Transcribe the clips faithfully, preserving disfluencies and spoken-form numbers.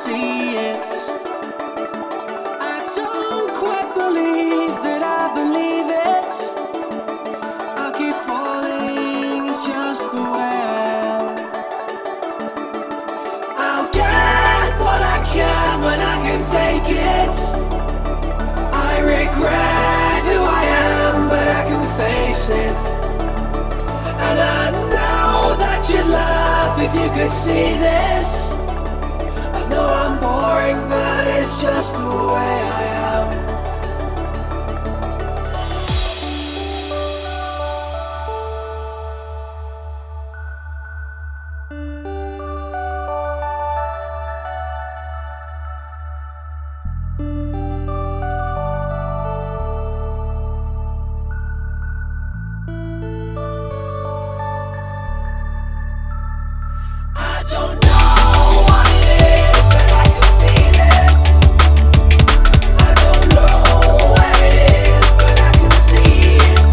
see it. I don't quite believe that I believe it. I'll keep falling, it's just the way I am. I'll get what I can when I can take it. I regret who I am, but I can face it. And I know that you'd laugh if you could see this. I know I'm boring, but it's just the way I am. I don't know what it is, but I can feel it. I don't know where it is, but I can see it.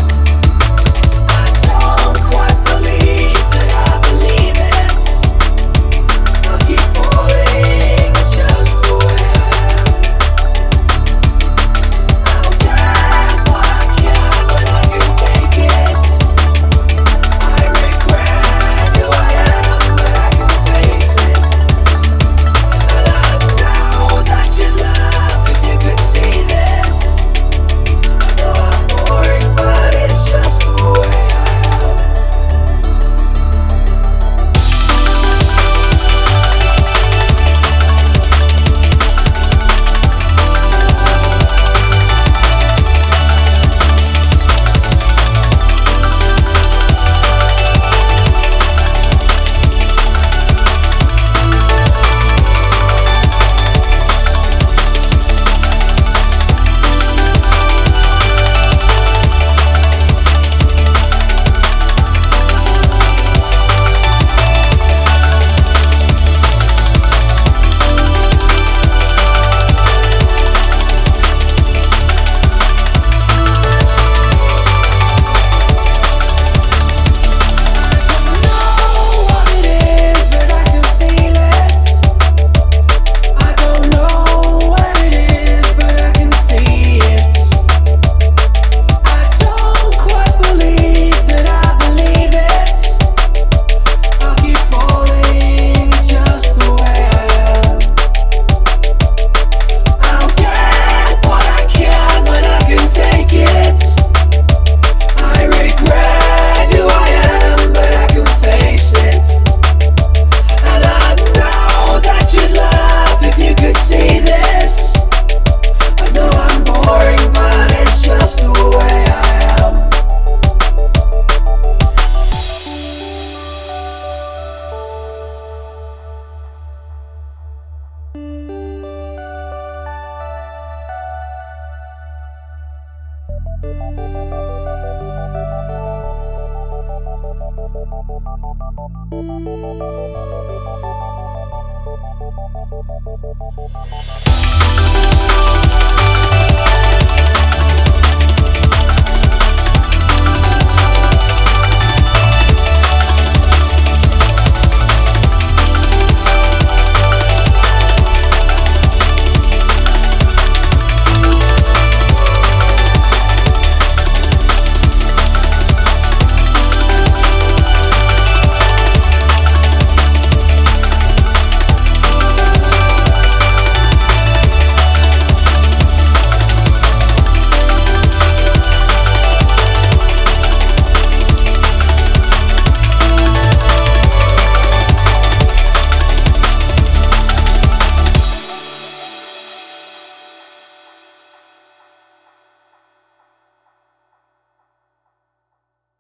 I don't quite believe that I believe it. I'll keep falling, it's just the way I am. I'll get what I can when I can take it. I regret who I am. We'll be right back.